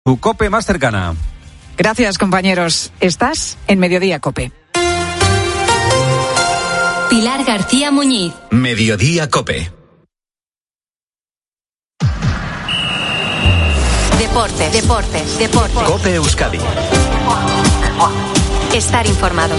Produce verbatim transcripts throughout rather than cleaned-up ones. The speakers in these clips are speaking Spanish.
Tu COPE más cercana. Gracias, compañeros. Estás en Mediodía COPE. Pilar García Muñiz. Mediodía COPE. Deportes, deportes, deportes. COPE Euskadi. Estar informado.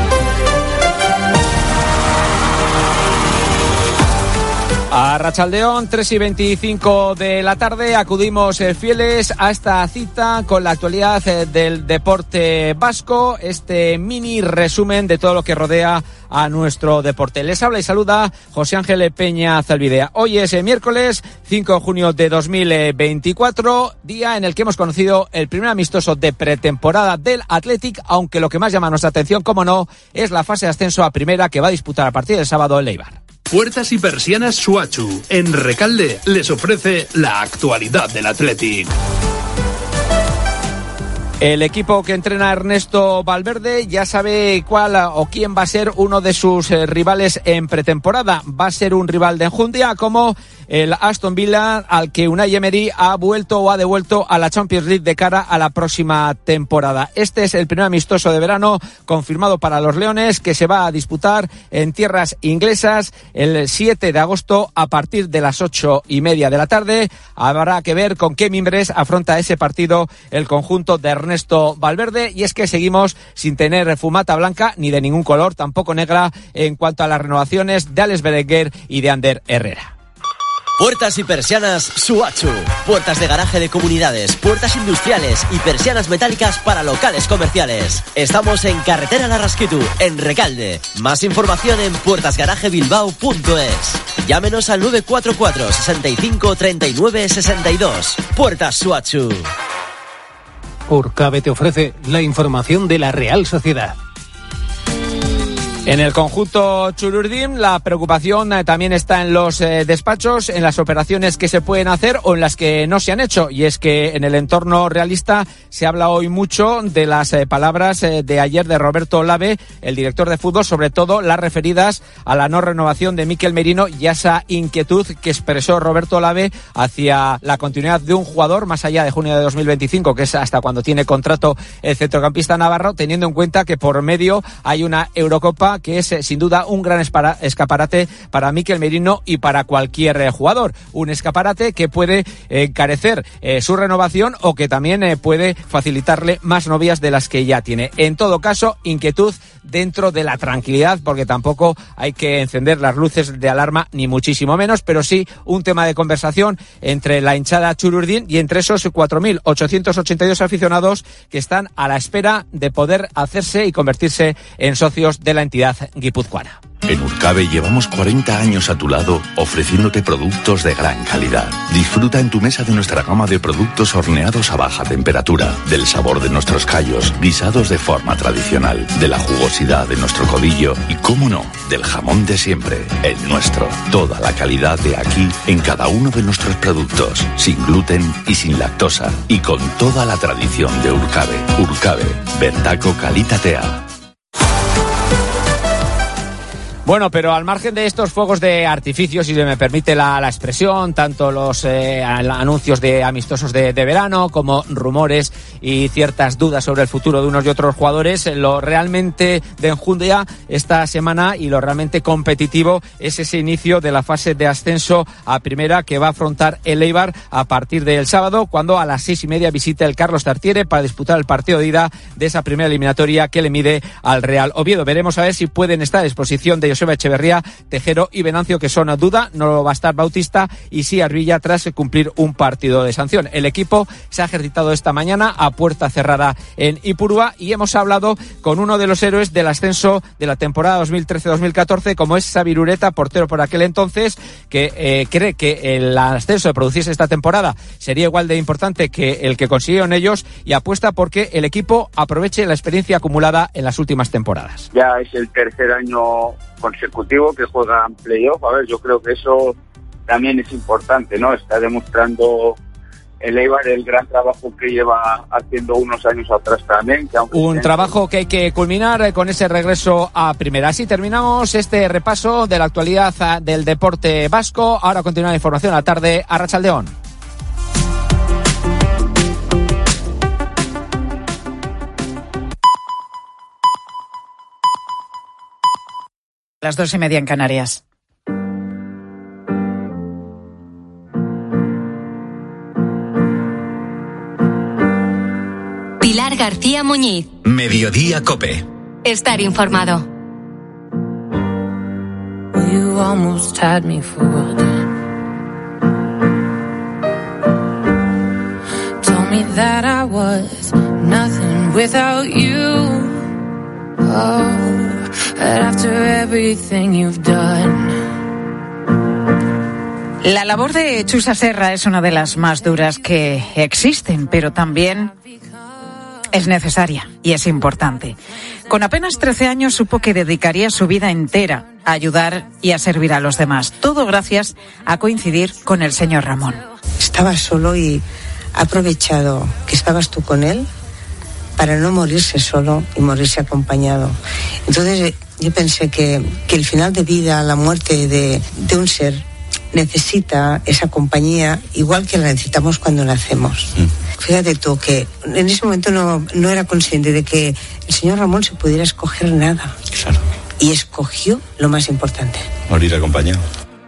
A Arratsaldeón, tres y veinticinco de la tarde, acudimos eh, fieles a esta cita con la actualidad eh, del deporte vasco, este mini resumen de todo lo que rodea a nuestro deporte. Les habla y saluda José Ángel Peña Zalbidea. Hoy es eh, miércoles cinco de junio de dos mil veinticuatro, día en el que hemos conocido el primer amistoso de pretemporada del Athletic, aunque lo que más llama nuestra atención, como no, es la fase de ascenso a primera que va a disputar a partir del sábado el Eibar. Puertas y persianas Suachu, en Recalde, les ofrece la actualidad del Athletic. El equipo que entrena Ernesto Valverde ya sabe cuál o quién va a ser uno de sus eh, rivales en pretemporada. Va a ser un rival de enjundia como el Aston Villa, al que Unai Emery ha vuelto o ha devuelto a la Champions League de cara a la próxima temporada. Este es el primer amistoso de verano confirmado para los Leones, que se va a disputar en tierras inglesas el siete de agosto a partir de las ocho y media de la tarde. Habrá que ver con qué mimbres afronta ese partido el conjunto de Ernesto Ernesto Valverde, y es que seguimos sin tener fumata blanca ni de ningún color, tampoco negra, en cuanto a las renovaciones de Alex Berenguer y de Ander Herrera. Puertas y persianas Suachu. Puertas de garaje de comunidades, puertas industriales y persianas metálicas para locales comerciales. Estamos en Carretera Larrasquitu, en Recalde. Más información en puertas garaje bilbao punto es. Llámenos al nueve cuatro cuatro, sesenta y cinco, treinta y nueve, sesenta y dos. Puertas Suachu. Urcabe te ofrece la información de la Real Sociedad. En el conjunto Chururdín la preocupación eh, también está en los eh, despachos, en las operaciones que se pueden hacer o en las que no se han hecho, y es que en el entorno realista se habla hoy mucho de las eh, palabras eh, de ayer de Roberto Olave, el director de fútbol, sobre todo las referidas a la no renovación de Mikel Merino y a esa inquietud que expresó Roberto Olave hacia la continuidad de un jugador más allá de junio de dos mil veinticinco, que es hasta cuando tiene contrato el centrocampista navarro, teniendo en cuenta que por medio hay una Eurocopa que es eh, sin duda un gran espara, escaparate para Mikel Merino y para cualquier eh, jugador. Un escaparate que puede eh, encarecer eh, su renovación o que también eh, puede facilitarle más novias de las que ya tiene. En todo caso, inquietud dentro de la tranquilidad, porque tampoco hay que encender las luces de alarma, ni muchísimo menos, pero sí un tema de conversación entre la hinchada Chururdín y entre esos cuatro mil ochocientos ochenta y dos aficionados que están a la espera de poder hacerse y convertirse en socios de la entidad guipuzcoana. En Urcabe llevamos cuarenta años a tu lado ofreciéndote productos de gran calidad. Disfruta en tu mesa de nuestra gama de productos horneados a baja temperatura, del sabor de nuestros callos, guisados de forma tradicional, de la jugosidad de nuestro codillo y, cómo no, del jamón de siempre, el nuestro. Toda la calidad de aquí en cada uno de nuestros productos, sin gluten y sin lactosa, y con toda la tradición de Urcabe. Urcabe, bertako kalitatea. Bueno, pero al margen de estos fuegos de artificio, si se me permite la, la expresión, tanto los eh, anuncios de amistosos de, de verano como rumores y ciertas dudas sobre el futuro de unos y otros jugadores, lo realmente de enjundia esta semana y lo realmente competitivo es ese inicio de la fase de ascenso a primera que va a afrontar el Eibar a partir del sábado, cuando a las seis y media visita el Carlos Tartiere para disputar el partido de ida de esa primera eliminatoria que le mide al Real Oviedo. Veremos a ver si pueden estar a disposición de ellos Joseba Echeverría, Tejero y Venancio, que son a duda. No va a estar Bautista y sí Arvilla tras cumplir un partido de sanción. El equipo se ha ejercitado esta mañana a puerta cerrada en Ipurúa y hemos hablado con uno de los héroes del ascenso de la temporada dos mil trece dos mil catorce, como es Xavi Ureta, portero por aquel entonces, que eh, cree que el ascenso de producirse esta temporada sería igual de importante que el que consiguieron ellos y apuesta porque el equipo aproveche la experiencia acumulada en las últimas temporadas. Ya es el tercer año consecutivo que juegan playoff. A ver, yo creo que eso también es importante, ¿no? Está demostrando el Eibar el gran trabajo que lleva haciendo unos años atrás también. Que un tenga... trabajo que hay que culminar con ese regreso a primera. Así terminamos este repaso de la actualidad del deporte vasco. Ahora continúa la información a la tarde. Arratsaldeón. Las dos y media en Canarias. Pilar García Muñiz. Mediodía COPE. Estar informado. You almost had me fooled. Told me that I was nothing without you. Oh, but after everything you've done. La labor de Chusa Serra es una de las más duras que existen, pero también es necesaria y es importante. Con apenas trece años supo que dedicaría su vida entera a ayudar y a servir a los demás. Todo gracias a coincidir con el señor Ramón. Estaba solo y ha aprovechado que estabas tú con él para no morirse solo y morirse acompañado. Entonces yo pensé que, que el final de vida, la muerte de, de un ser, necesita esa compañía igual que la necesitamos cuando nacemos. Mm. Fíjate tú que en ese momento no, no era consciente de que el señor Ramón se pudiera escoger nada. Claro. Y escogió lo más importante. Morir acompañado.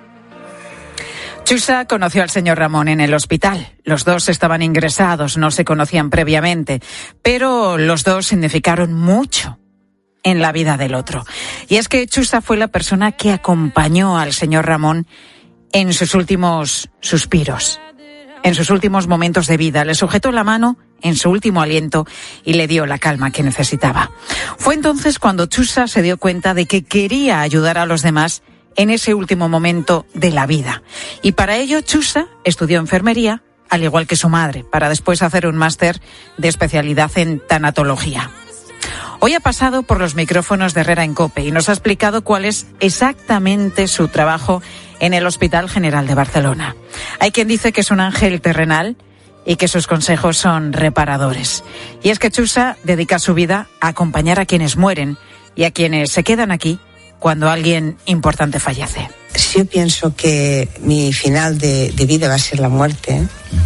Chusa conoció al señor Ramón en el hospital. Los dos estaban ingresados, no se conocían previamente, pero los dos significaron mucho en la vida del otro. Y es que Chusa fue la persona que acompañó al señor Ramón en sus últimos suspiros, en sus últimos momentos de vida. Le sujetó la mano en su último aliento y le dio la calma que necesitaba. Fue entonces cuando Chusa se dio cuenta de que quería ayudar a los demás en ese último momento de la vida. Y para ello Chusa estudió enfermería, al igual que su madre, para después hacer un máster de especialidad en tanatología. Hoy ha pasado por los micrófonos de Herrera en COPE y nos ha explicado cuál es exactamente su trabajo en el Hospital General de Barcelona. Hay quien dice que es un ángel terrenal y que sus consejos son reparadores. Y es que Chusa dedica su vida a acompañar a quienes mueren y a quienes se quedan aquí cuando alguien importante fallece. Si yo pienso que mi final de, de vida va a ser la muerte,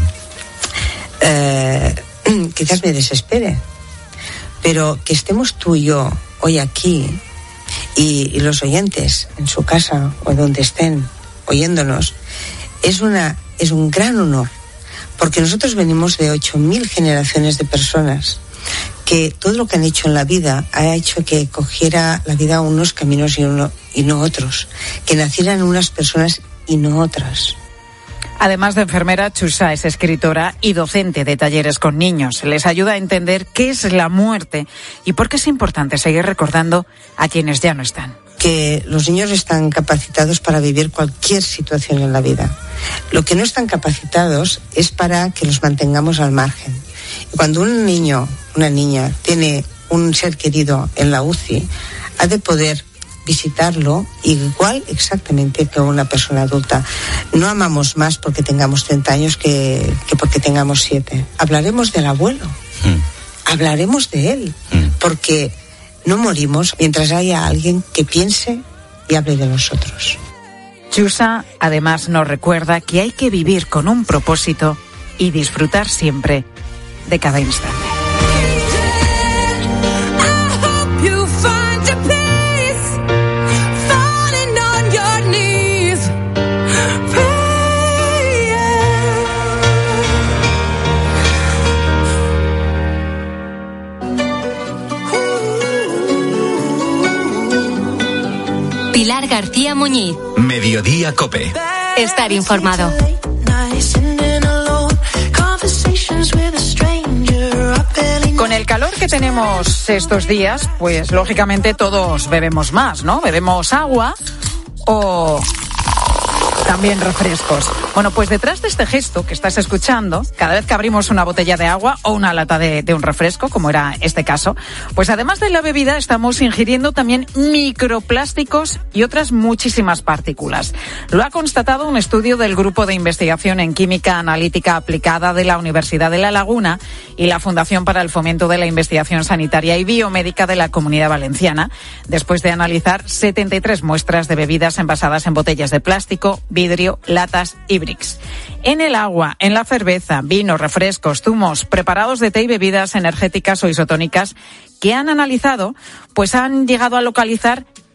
eh, quizás me desespere. Pero que estemos tú y yo hoy aquí y, y los oyentes en su casa o donde estén oyéndonos, es, una, es un gran honor, porque nosotros venimos de ocho mil generaciones de personas que todo lo que han hecho en la vida ha hecho que cogiera la vida unos caminos y, uno, y no otros, que nacieran unas personas y no otras. Además de enfermera, Chusa es escritora y docente de talleres con niños. Les ayuda a entender qué es la muerte y por qué es importante seguir recordando a quienes ya no están. Que los niños están capacitados para vivir cualquier situación en la vida. Lo que no están capacitados es para que los mantengamos al margen. Y cuando un niño, una niña, tiene un ser querido en la U C I, ha de poder visitarlo igual exactamente que una persona adulta. No amamos más porque tengamos treinta años que, que porque tengamos siete. Hablaremos del abuelo. Mm. Hablaremos de él. Mm. Porque no morimos mientras haya alguien que piense y hable de nosotros. Chusa además nos recuerda que hay que vivir con un propósito y disfrutar siempre de cada instante. Pilar García Muñiz. Mediodía COPE. Estar informado. Con el calor que tenemos estos días, pues lógicamente todos bebemos más, ¿no? Bebemos agua o también refrescos. Bueno, pues detrás de este gesto que estás escuchando, cada vez que abrimos una botella de agua o una lata de, de un refresco, como era este caso, pues además de la bebida estamos ingiriendo también microplásticos y otras muchísimas partículas. Lo ha constatado un estudio del Grupo de Investigación en Química Analítica Aplicada de la Universidad de La Laguna y la Fundación para el Fomento de la Investigación Sanitaria y Biomédica de la Comunidad Valenciana, después de analizar setenta y tres muestras de bebidas envasadas en botellas de plástico, vidrio, latas y bricks. En el agua, en la cerveza, vino, refrescos, zumos, preparados de té y bebidas energéticas o isotónicas que han analizado, pues han llegado a localizar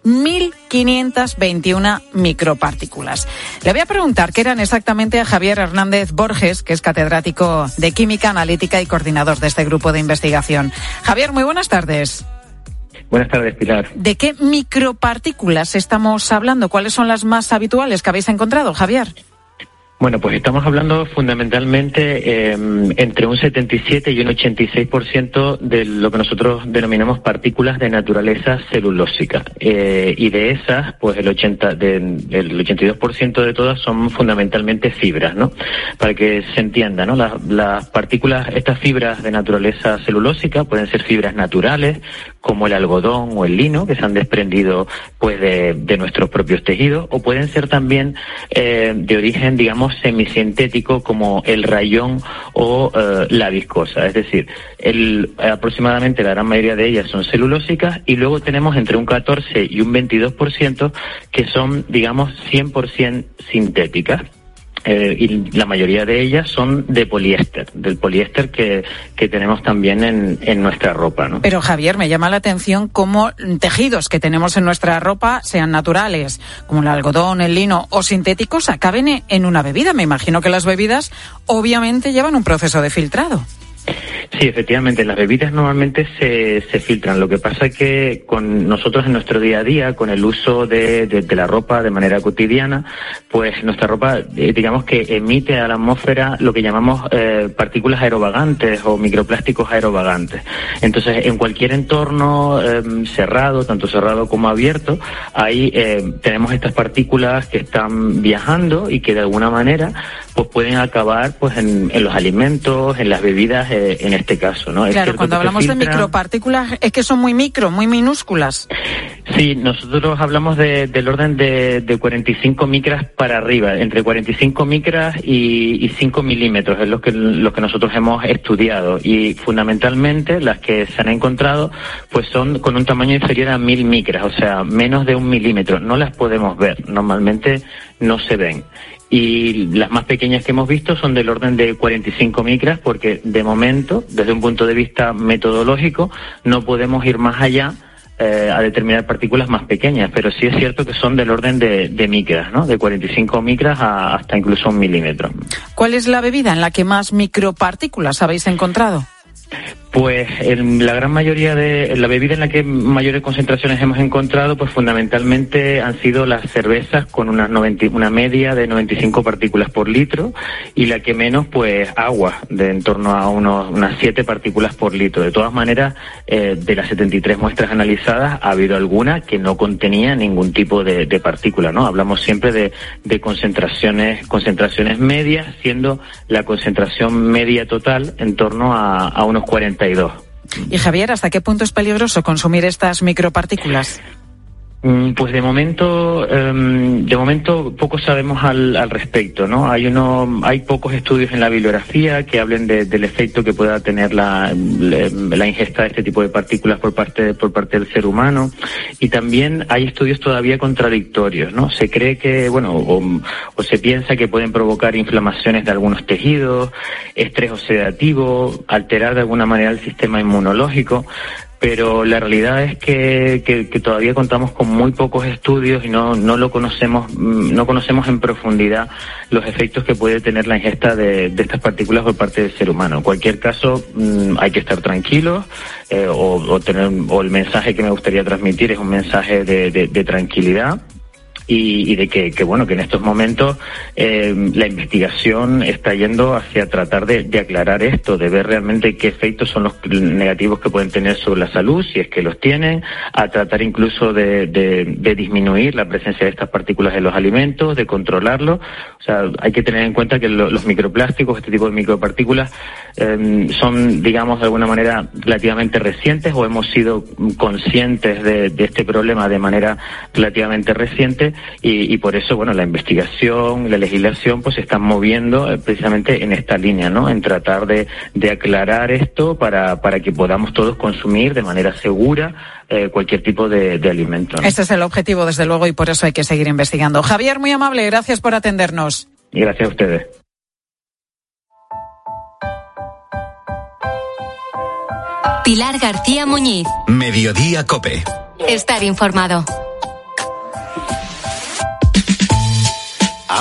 mil quinientas veintiuna micropartículas. Le voy a preguntar qué eran exactamente a Javier Hernández Borges, que es catedrático de Química Analítica y coordinador de este grupo de investigación. Javier, muy buenas tardes. Buenas tardes, Pilar. ¿De qué micropartículas estamos hablando? ¿Cuáles son las más habituales que habéis encontrado, Javier? Bueno, pues estamos hablando fundamentalmente eh, entre un setenta y siete y un ochenta y seis por ciento de lo que nosotros denominamos partículas de naturaleza celulósica. Eh, y de esas, pues el ochenta, de, el ochenta y dos por ciento de todas son fundamentalmente fibras, ¿no? Para que se entienda, ¿no? Las, las partículas, estas fibras de naturaleza celulósica pueden ser fibras naturales, como el algodón o el lino, que se han desprendido pues de, de nuestros propios tejidos, o pueden ser también eh, de origen, digamos, semisintético, como el rayón o eh, la viscosa. Es decir, el, aproximadamente la gran mayoría de ellas son celulósicas, y luego tenemos entre un catorce y un veintidós por ciento que son, digamos, cien por ciento sintéticas. Eh, y la mayoría de ellas son de poliéster, del poliéster que, que tenemos también en, en nuestra ropa, ¿no? Pero, Javier, me llama la atención cómo tejidos que tenemos en nuestra ropa, sean naturales, como el algodón, el lino o sintéticos, acaben en una bebida. Me imagino que las bebidas obviamente llevan un proceso de filtrado. Sí, efectivamente, las bebidas normalmente se, se filtran. Lo que pasa es que con nosotros en nuestro día a día, con el uso de, de, de la ropa de manera cotidiana, pues nuestra ropa, eh, digamos que emite a la atmósfera lo que llamamos eh, partículas aerovagantes o microplásticos aerovagantes. Entonces, en cualquier entorno eh, cerrado, tanto cerrado como abierto, ahí eh, tenemos estas partículas que están viajando y que de alguna manera pues pueden acabar pues en, en los alimentos, en las bebidas, eh, en este caso, ¿no? Claro, cuando hablamos de micropartículas es que son muy micro, muy minúsculas. Sí, nosotros hablamos de, del orden de, de cuarenta y cinco micras para arriba, entre cuarenta y cinco micras y, y cinco milímetros, es lo que, lo que nosotros hemos estudiado, y fundamentalmente las que se han encontrado pues son con un tamaño inferior a mil micras, o sea, menos de un milímetro. No las podemos ver, normalmente no se ven. Y las más pequeñas que hemos visto son del orden de cuarenta y cinco micras, porque de momento, desde un punto de vista metodológico, no podemos ir más allá eh, a determinar partículas más pequeñas, pero sí es cierto que son del orden de, de micras, ¿no? De cuarenta y cinco micras a, hasta incluso un milímetro. ¿Cuál es la bebida en la que más micropartículas habéis encontrado? Pues en la gran mayoría de la bebida en la que mayores concentraciones hemos encontrado, pues fundamentalmente han sido las cervezas, con unas noventa, una media de noventa y cinco partículas por litro, y la que menos, pues agua, de en torno a unos, unas siete partículas por litro. De todas maneras, eh, de las setenta y tres muestras analizadas, ha habido alguna que no contenía ningún tipo de, de partícula, ¿no? Hablamos siempre de, de concentraciones, concentraciones medias, siendo la concentración media total en torno a, a unos cuarenta y dos. Y Javier, ¿hasta qué punto es peligroso consumir estas micropartículas? Pues de momento, um, de momento poco sabemos al, al respecto, ¿no? Hay uno, hay pocos estudios en la bibliografía que hablen de, del efecto que pueda tener la, la, la ingesta de este tipo de partículas por parte, por parte del ser humano, y también hay estudios todavía contradictorios, ¿no? Se cree que, bueno, o, o se piensa que pueden provocar inflamaciones de algunos tejidos, estrés oxidativo, alterar de alguna manera el sistema inmunológico. Pero la realidad es que, que, que todavía contamos con muy pocos estudios y no, no lo conocemos, no conocemos en profundidad los efectos que puede tener la ingesta de, de estas partículas por parte del ser humano. En cualquier caso, hay que estar tranquilos, eh, o, o tener, o el mensaje que me gustaría transmitir es un mensaje de, de, de tranquilidad. Y, y de que, que, bueno, que en estos momentos eh, la investigación está yendo hacia tratar de, de aclarar esto, de ver realmente qué efectos son los negativos que pueden tener sobre la salud, si es que los tienen, a tratar incluso de, de, de disminuir la presencia de estas partículas en los alimentos, de controlarlo. O sea, hay que tener en cuenta que lo, los microplásticos, este tipo de micropartículas, eh, son, digamos, de alguna manera relativamente recientes, o hemos sido conscientes de, de este problema de manera relativamente reciente. Y, y por eso, bueno, la investigación, la legislación, pues se están moviendo eh, precisamente en esta línea, ¿no? En tratar de, de aclarar esto para, para que podamos todos consumir de manera segura eh, cualquier tipo de, de alimento, ¿no? Este es el objetivo, desde luego, y por eso hay que seguir investigando. Javier, muy amable, gracias por atendernos. Y gracias a ustedes. Pilar García Muñiz. Mediodía COPE. Estar informado.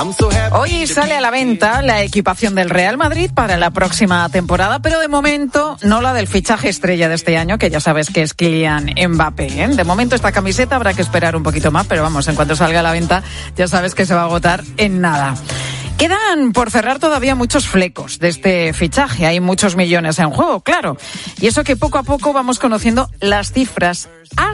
Hoy sale a la venta la equipación del Real Madrid para la próxima temporada, pero de momento no la del fichaje estrella de este año, que ya sabes que es Kylian Mbappé, ¿eh? De momento esta camiseta habrá que esperar un poquito más, pero vamos, en cuanto salga a la venta ya sabes que se va a agotar en nada. Quedan por cerrar todavía muchos flecos de este fichaje. Hay muchos millones en juego, claro. Y eso que poco a poco vamos conociendo las cifras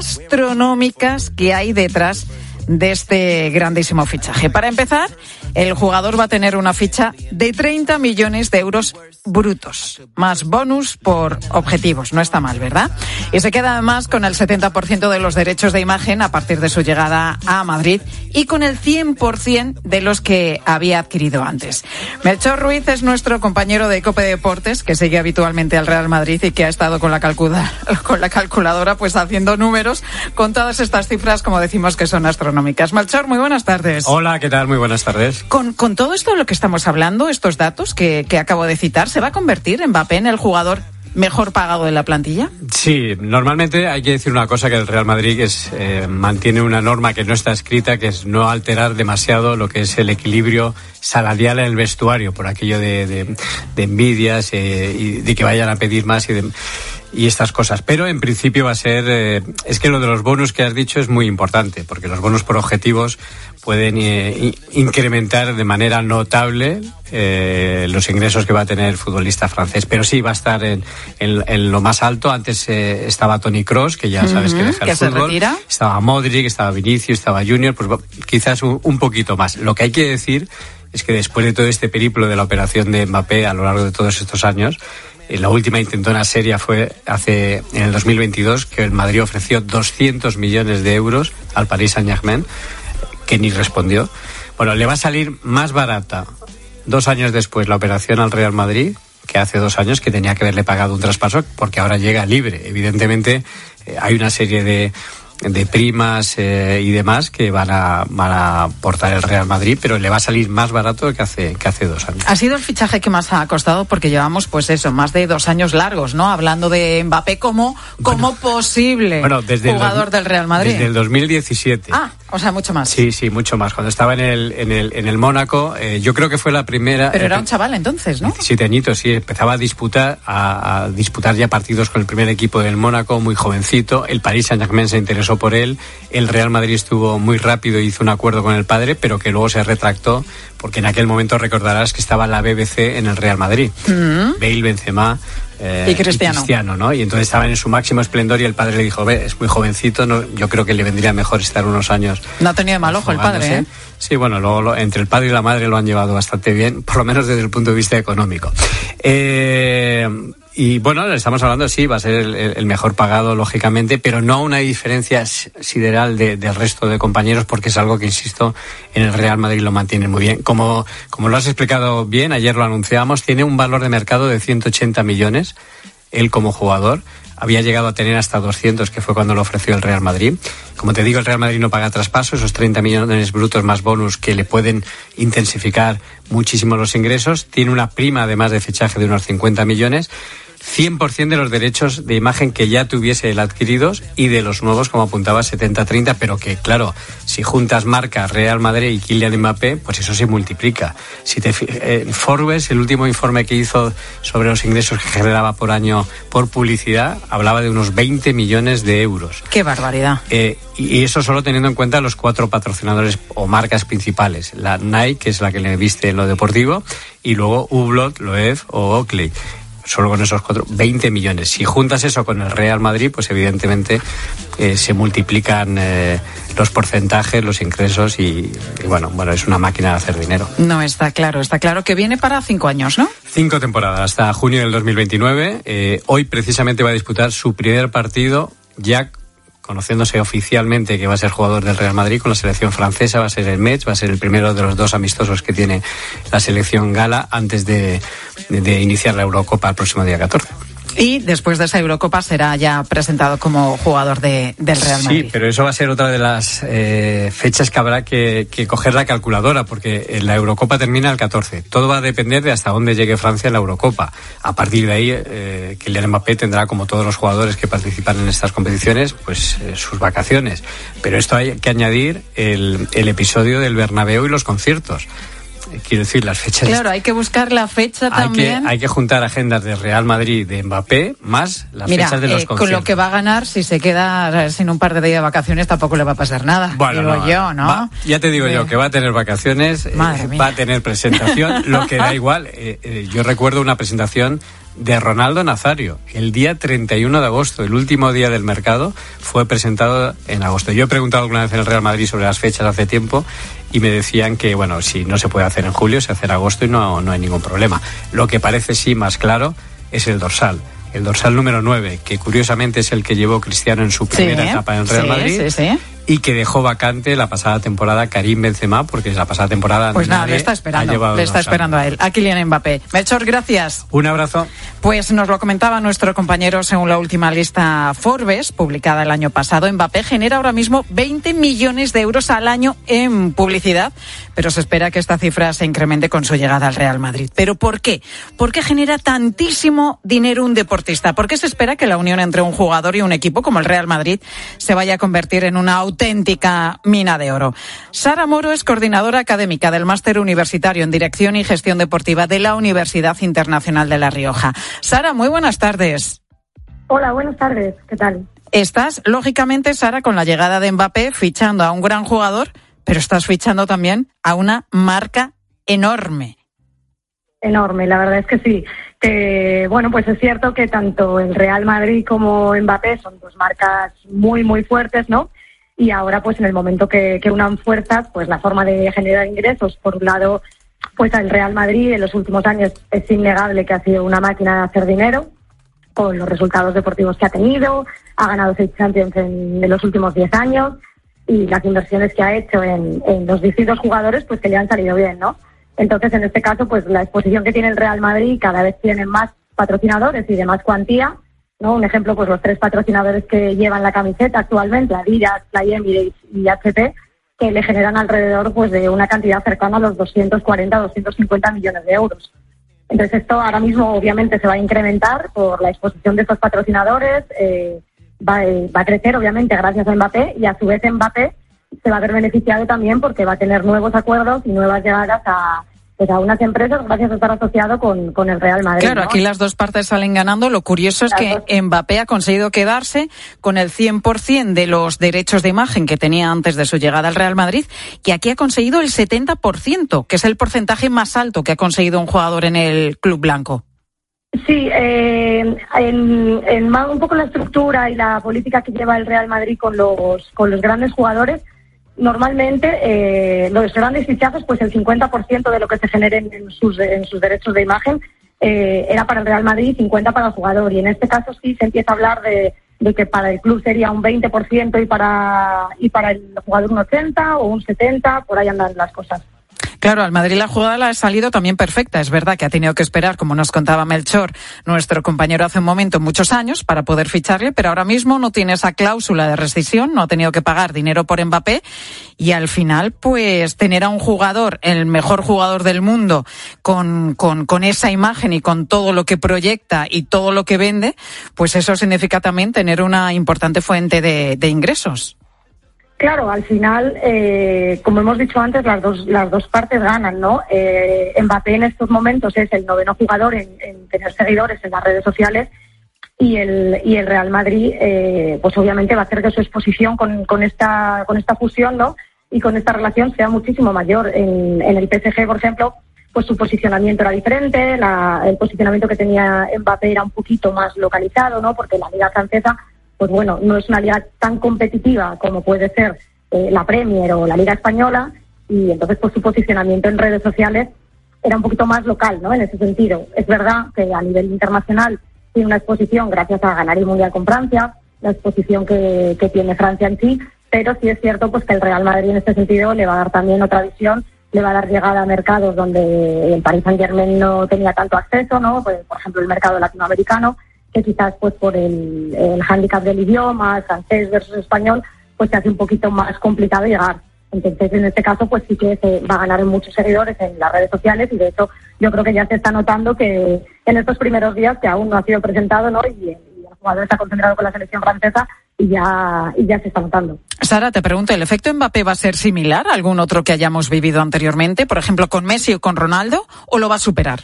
astronómicas que hay detrás de este grandísimo fichaje. Para empezar, el jugador va a tener una ficha de treinta millones de euros brutos, más bonus por objetivos. No está mal, ¿verdad? Y se queda además con el setenta por ciento de los derechos de imagen a partir de su llegada a Madrid y con el cien por ciento de los que había adquirido antes. Melchor Ruiz es nuestro compañero de COPE Deportes, que sigue habitualmente al Real Madrid y que ha estado con la, calcula, con la calculadora pues haciendo números con todas estas cifras, como decimos, que son astronómicas. Melchor, muy buenas tardes. Hola, ¿qué tal? Muy buenas tardes. Con, con todo esto de lo que estamos hablando, estos datos que, que acabo de citar, ¿se va a convertir Mbappé en el jugador mejor pagado de la plantilla? Sí, normalmente hay que decir una cosa, que el Real Madrid es, eh, mantiene una norma que no está escrita, que es no alterar demasiado lo que es el equilibrio salarial en el vestuario, por aquello de, de, de envidias eh, y de que vayan a pedir más y de... y estas cosas, pero en principio va a ser eh, es que lo de los bonus que has dicho es muy importante, porque los bonus por objetivos pueden eh, incrementar de manera notable eh, los ingresos que va a tener el futbolista francés, pero sí va a estar en, en, en lo más alto. Antes eh, estaba Toni Kroos, que ya sabes uh-huh, que deja el que fútbol, se retira. Estaba Modric, estaba Vinicius, estaba Junior, pues quizás un, un poquito más. Lo que hay que decir es que después de todo este periplo de la operación de Mbappé a lo largo de todos estos años, la última intentona seria fue hace en el dos mil veintidós, que el Madrid ofreció doscientos millones de euros al Paris Saint-Germain, que ni respondió. Bueno, le va a salir más barata dos años después la operación al Real Madrid que hace dos años, que tenía que haberle pagado un traspaso, porque ahora llega libre. Evidentemente eh, hay una serie de de primas eh, y demás que van a van a aportar el Real Madrid, pero le va a salir más barato que hace que hace dos años. Ha sido el fichaje que más ha costado, porque llevamos pues eso, más de dos años largos, ¿no? Hablando de Mbappé como, como bueno, posible bueno, desde jugador el, del Real Madrid. Desde el dos mil diecisiete. Ah, o sea, mucho más. Sí, sí, mucho más. Cuando estaba en el en el en el Mónaco, eh, yo creo que fue la primera. Pero eh, era un chaval entonces, ¿no? diecisiete añitos, sí, empezaba a disputar a, a disputar ya partidos con el primer equipo del Mónaco, muy jovencito. El Paris Saint-Germain se interesó por él. El Real Madrid estuvo muy rápido y hizo un acuerdo con el padre, pero que luego se retractó, porque en aquel momento recordarás que estaba la B B C en el Real Madrid. Mm-hmm. Bale, Benzema eh, y Cristiano. y Cristiano, ¿no? Y entonces estaban en su máximo esplendor y el padre le dijo, ve, es muy jovencito, no, yo creo que le vendría mejor estar unos años. No ha tenido mal ojo el padre, ¿eh? Sí, bueno, luego lo, entre el padre y la madre lo han llevado bastante bien, por lo menos desde el punto de vista económico. Eh... Y bueno, estamos hablando, sí, va a ser el, el mejor pagado, lógicamente, pero no a una diferencia sideral de, del resto de compañeros, porque es algo que, insisto, en el Real Madrid lo mantiene muy bien. Como, como lo has explicado bien, ayer lo anunciábamos, tiene un valor de mercado de ciento ochenta millones, él como jugador. Había llegado a tener hasta doscientos, que fue cuando lo ofreció el Real Madrid. Como te digo, el Real Madrid no paga traspaso, esos treinta millones brutos más bonus que le pueden intensificar muchísimo los ingresos. Tiene una prima, además de fichaje, de unos cincuenta millones. cien por ciento de los derechos de imagen que ya tuviese él adquiridos y de los nuevos, como apuntaba, setenta treinta, pero que, claro, si juntas marca Real Madrid y Kylian Mbappé, pues eso se multiplica. Si te eh, Forbes, el último informe que hizo sobre los ingresos que generaba por año por publicidad, hablaba de unos veinte millones de euros. ¡Qué barbaridad! Eh, y eso solo teniendo en cuenta los cuatro patrocinadores o marcas principales. La Nike, que es la que le viste en lo deportivo, y luego Hublot, Loewe o Oakley. Solo con esos cuatro, veinte millones. Si juntas eso con el Real Madrid, pues evidentemente eh, se multiplican eh, los porcentajes, los ingresos y, y bueno, bueno, es una máquina de hacer dinero. No, está claro, está claro que viene para cinco años, ¿no? Cinco temporadas, hasta junio del dos mil veintinueve. Eh, hoy precisamente va a disputar su primer partido, ya conociéndose oficialmente que va a ser jugador del Real Madrid con la selección francesa, va a ser el Metz, va a ser el primero de los dos amistosos que tiene la selección gala antes de, de, de iniciar la Eurocopa el próximo día catorce. Y después de esa Eurocopa será ya presentado como jugador de, del Real Madrid. Sí, pero eso va a ser otra de las eh, fechas que habrá que, que coger la calculadora, porque la Eurocopa termina el catorce. Todo va a depender de hasta dónde llegue Francia en la Eurocopa. A partir de ahí, eh, Kylian Mbappé tendrá, como todos los jugadores que participan en estas competiciones, pues eh, sus vacaciones. Pero esto hay que añadir el, el episodio del Bernabéu y los conciertos. Quiero decir, las fechas... Claro, hay que buscar la fecha hay también. Que, hay que juntar agendas de Real Madrid, de Mbappé, más las Mira, fechas de los eh, conciertos. con lo que va a ganar, si se queda sin un par de días de vacaciones, tampoco le va a pasar nada. Bueno, digo no, yo, ¿no? Va, ya te digo sí. yo, que va a tener vacaciones, eh, va a tener presentación, lo que da igual. Eh, eh, yo recuerdo una presentación de Ronaldo Nazario, el día treinta y uno de agosto, el último día del mercado, fue presentado en agosto. Yo he preguntado alguna vez en el Real Madrid sobre las fechas hace tiempo y me decían que, bueno, si no se puede hacer en julio, se hace en agosto y no, no hay ningún problema. Lo que parece sí más claro es el dorsal. El dorsal número nueve, que curiosamente es el que llevó Cristiano en su primera sí, etapa en el Real sí, Madrid. Sí, sí. Y que dejó vacante la pasada temporada Karim Benzema, porque la pasada temporada pues nada, le está esperando, le está esperando a él, a Kylian Mbappé. Melchor, gracias. Un abrazo. Pues nos lo comentaba nuestro compañero, según la última lista Forbes, publicada el año pasado, Mbappé genera ahora mismo veinte millones de euros al año en publicidad, pero se espera que esta cifra se incremente con su llegada al Real Madrid. ¿Pero por qué? ¿Por qué genera tantísimo dinero un deportista? ¿Por qué se espera que la unión entre un jugador y un equipo como el Real Madrid se vaya a convertir en una auténtica mina de oro? Sara Moro es coordinadora académica del Máster Universitario en Dirección y Gestión Deportiva de la Universidad Internacional de La Rioja. Sara, muy buenas tardes. Hola, buenas tardes. ¿Qué tal? Estás, lógicamente, Sara, con la llegada de Mbappé, fichando a un gran jugador, pero estás fichando también a una marca enorme. Enorme, la verdad es que sí. Que, bueno, pues es cierto que tanto el Real Madrid como Mbappé son dos marcas muy, muy fuertes, ¿no? Y ahora, pues en el momento que, que unan fuerzas, pues la forma de generar ingresos, por un lado, pues el Real Madrid en los últimos años es innegable que ha sido una máquina de hacer dinero, con los resultados deportivos que ha tenido, ha ganado seis Champions en, en los últimos diez años, y las inversiones que ha hecho en, en los distintos jugadores, pues que le han salido bien, ¿no? Entonces, en este caso, pues la exposición que tiene el Real Madrid, cada vez tienen más patrocinadores y de más cuantía, ¿no? Un ejemplo, pues los tres patrocinadores que llevan la camiseta actualmente, Adidas, Fly Emirates y H P, que le generan alrededor pues de una cantidad cercana a los doscientos cuarenta, doscientos cincuenta millones de euros. Entonces esto ahora mismo obviamente se va a incrementar por la exposición de estos patrocinadores, eh, va, eh, va a crecer obviamente gracias a Mbappé, y a su vez Mbappé se va a ver beneficiado también porque va a tener nuevos acuerdos y nuevas llegadas a, pues a unas empresas gracias a estar asociado con, con el Real Madrid. Claro, ¿no? Aquí las dos partes salen ganando. Lo curioso es que Mbappé ha conseguido quedarse con el cien por ciento de los derechos de imagen que tenía antes de su llegada al Real Madrid, y aquí ha conseguido el setenta por ciento, que es el porcentaje más alto que ha conseguido un jugador en el club blanco. Sí, eh, en, en más un poco la estructura y la política que lleva el Real Madrid con los, con los grandes jugadores. Normalmente, eh, los grandes fichajes, pues el cincuenta por ciento de lo que se genere en sus, en sus derechos de imagen eh, era para el Real Madrid y cincuenta por ciento para el jugador. Y en este caso sí se empieza a hablar de, de que para el club sería un veinte por ciento y para, y para el jugador un ochenta por ciento o un setenta por ciento, por ahí andan las cosas. Claro, al Madrid la jugada le ha salido también perfecta. Es verdad que ha tenido que esperar, como nos contaba Melchor, nuestro compañero hace un momento, muchos años para poder ficharle, pero ahora mismo no tiene esa cláusula de rescisión, no ha tenido que pagar dinero por Mbappé, y al final, pues, tener a un jugador, el mejor jugador del mundo, con, con, con esa imagen y con todo lo que proyecta y todo lo que vende, pues eso significa también tener una importante fuente de, de ingresos. Claro, al final, eh, como hemos dicho antes, las dos las dos partes ganan, ¿no? Eh, Mbappé en estos momentos es el noveno jugador en, en tener seguidores en las redes sociales, y el y el Real Madrid, eh, pues obviamente va a hacer que su exposición con, con esta con esta fusión, ¿no? Y con esta relación sea muchísimo mayor. En, en el P S G, por ejemplo, pues su posicionamiento era diferente, la, el posicionamiento que tenía Mbappé era un poquito más localizado, ¿no? Porque la liga francesa, pues bueno, no es una liga tan competitiva como puede ser eh, la Premier o la Liga Española, y entonces pues su posicionamiento en redes sociales era un poquito más local, ¿no? En ese sentido. Es verdad que a nivel internacional tiene una exposición gracias a ganar el Mundial con Francia, la exposición que, que tiene Francia en sí, pero sí es cierto pues que el Real Madrid en este sentido le va a dar también otra visión, le va a dar llegada a mercados donde el Paris Saint-Germain no tenía tanto acceso, ¿no? Pues, por ejemplo, el mercado latinoamericano, que quizás pues por el, el hándicap del idioma, francés versus español, pues se hace un poquito más complicado llegar. Entonces, en este caso, pues sí que se va a ganar en muchos seguidores en las redes sociales, y de hecho yo creo que ya se está notando que en estos primeros días, que aún no ha sido presentado, ¿no? Y, y el jugador está concentrado con la selección francesa, y ya, y ya se está notando. Sara, te pregunto, ¿el efecto Mbappé va a ser similar a algún otro que hayamos vivido anteriormente, por ejemplo con Messi o con Ronaldo, o lo va a superar?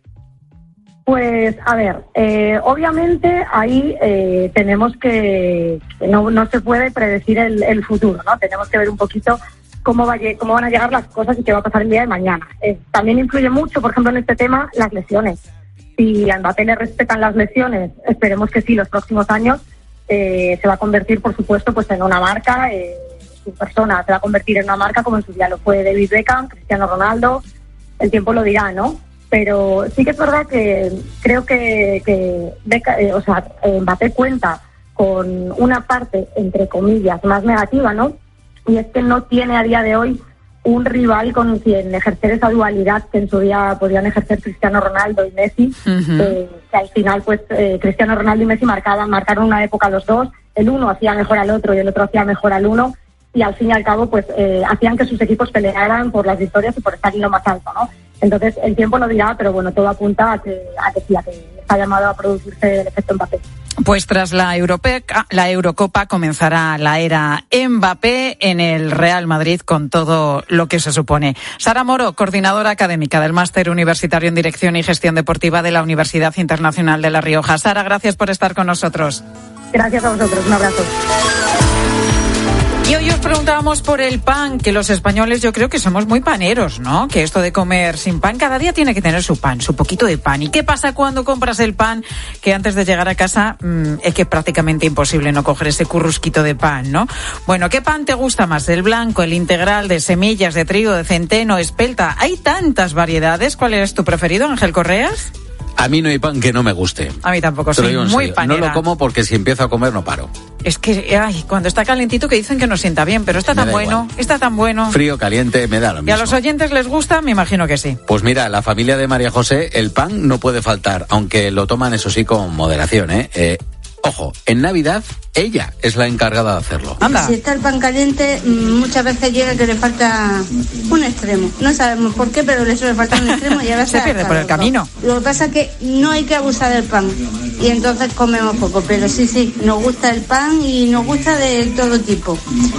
Pues, a ver, eh, obviamente ahí eh, tenemos que, que no, no se puede predecir el, el futuro, ¿no? Tenemos que ver un poquito cómo, va, cómo van a llegar las cosas y qué va a pasar el día de mañana. Eh, también influye mucho, por ejemplo, en este tema, las lesiones. Si a Mbappé le respetan las lesiones, esperemos que sí, los próximos años, eh, se va a convertir, por supuesto, pues en una marca, eh, su persona se va a convertir en una marca como en su día lo fue David Beckham, Cristiano Ronaldo, el tiempo lo dirá, ¿no? Pero sí que es verdad que creo que, que Beca, eh, o sea, Mbappé cuenta con una parte, entre comillas, más negativa, ¿no? Y es que no tiene a día de hoy un rival con quien ejercer esa dualidad que en su día podían ejercer Cristiano Ronaldo y Messi, uh-huh. eh, que al final, pues, eh, Cristiano Ronaldo y Messi marcaban, marcaron una época los dos, el uno hacía mejor al otro y el otro hacía mejor al uno, y al fin y al cabo, pues, eh, hacían que sus equipos pelearan por las victorias y por estar en lo más alto, ¿no? Entonces, el tiempo lo dirá, pero bueno, todo apunta a que, a que sí, a que está llamado a producirse el efecto Mbappé. Pues tras la Europeca, la Eurocopa comenzará la era Mbappé en el Real Madrid con todo lo que se supone. Sara Moro, coordinadora académica del Máster Universitario en Dirección y Gestión Deportiva de la Universidad Internacional de La Rioja. Sara, gracias por estar con nosotros. Gracias a vosotros, un abrazo. Y hoy os preguntábamos por el pan, que los españoles yo creo que somos muy paneros, ¿no? Que esto de comer sin pan, cada día tiene que tener su pan, su poquito de pan. ¿Y qué pasa cuando compras el pan? Que antes de llegar a casa mmm, es que es prácticamente imposible no coger ese currusquito de pan, ¿no? Bueno, ¿qué pan te gusta más? ¿El blanco, el integral, de semillas, de trigo, de centeno, espelta? Hay tantas variedades. ¿Cuál es tu preferido, Ángel Correas? A mí no hay pan que no me guste. A mí tampoco, soy muy panera. No lo como porque si empiezo a comer no paro. Es que, ay, cuando está calentito que dicen que no sienta bien, pero está tan bueno, está tan bueno. Frío, caliente, me da lo mismo. ¿Y a los oyentes les gusta? Me imagino que sí. Pues mira, la familia de María José, el pan no puede faltar, aunque lo toman, eso sí, con moderación, ¿eh? eh Ojo, en Navidad ella es la encargada de hacerlo. Anda. Si está el pan caliente, muchas veces llega que le falta un extremo. No sabemos por qué, pero le suele faltar un extremo y a veces se pierde por el camino. Lo que pasa es que no hay que abusar del pan y entonces comemos poco, pero sí, sí, nos gusta el pan y nos gusta de todo tipo.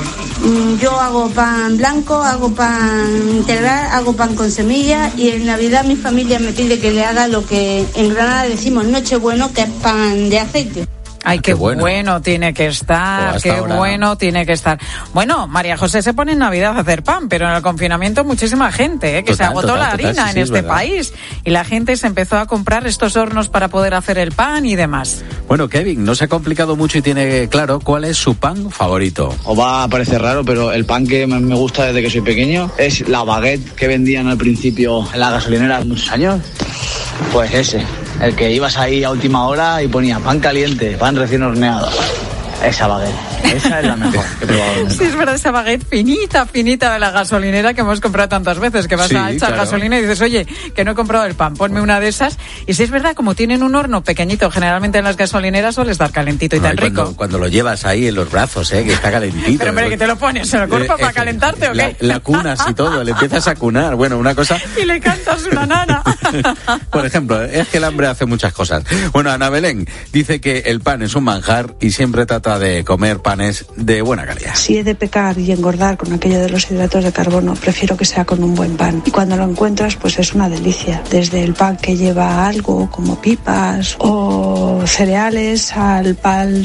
Yo hago pan blanco, hago pan integral, hago pan con semillas y en Navidad mi familia me pide que le haga lo que en Granada decimos Nochebueno, que es pan de aceite. Ay, qué, qué bueno. bueno tiene que estar, qué ahora. bueno tiene que estar. Bueno, María José se pone en Navidad a hacer pan, pero en el confinamiento muchísima gente, ¿eh? que total, se agotó total, la harina total, sí, en sí, este país y la gente se empezó a comprar estos hornos para poder hacer el pan y demás. Bueno, Kevin, no se ha complicado mucho y tiene claro cuál es su pan favorito. Os va a parecer raro, pero el pan que me gusta desde que soy pequeño es la baguette que vendían al principio en la gasolinera hace muchos años. Pues ese, el que ibas ahí a última hora y ponía pan caliente, pan recién horneado. Esa baguette, esa es la mejor que he probado nunca. Sí, es verdad, esa baguette finita, finita de la gasolinera que hemos comprado tantas veces, que vas sí, a echar claro. gasolina y dices, oye, que no he comprado el pan, ponme una de esas. Y si es verdad, como tienen un horno pequeñito, generalmente en las gasolineras suele estar calentito y no, tan y cuando, rico. Cuando lo llevas ahí en los brazos, ¿eh? Que está calentito. Pero hombre, que te lo pones en el cuerpo eh, para eh, calentarte, ¿o qué? La, la cunas y todo, le empiezas a cunar. Bueno, una cosa... Y le cantas una nana. Por ejemplo, es que el hambre hace muchas cosas. Bueno, Ana Belén dice que el pan es un manjar y siempre trata de comer panes de buena calidad. Si he de pecar y engordar con aquello de los hidratos de carbono, prefiero que sea con un buen pan. Y cuando lo encuentras, pues es una delicia. Desde el pan que lleva algo, como pipas o cereales, al